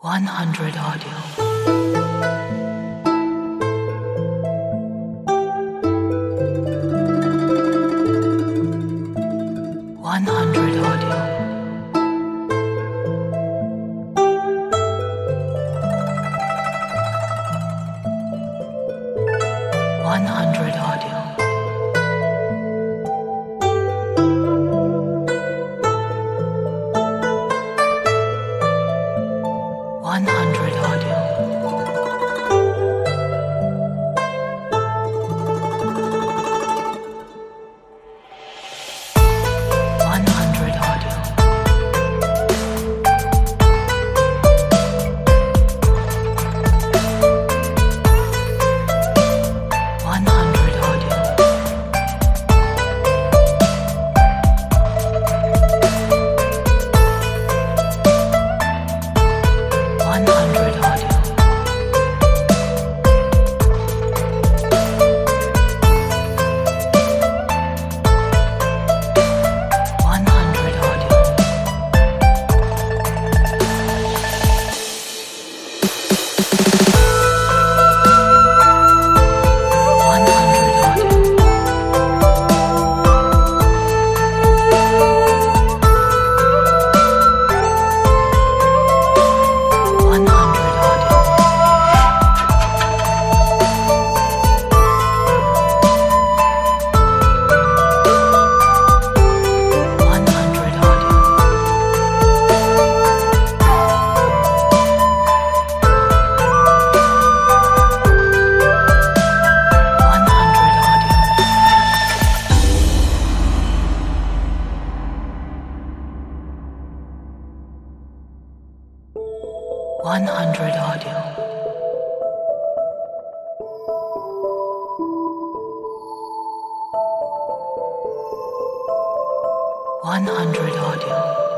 100 Audio. 100 Audio. 100 Audio. 100 Audio. 100 Audio. 100 Audio. 100 Audio. 100 Audio. 100 Audio. 100 Audio. 100 Audio. 100 Audio. 100 Audio. 100 Audio.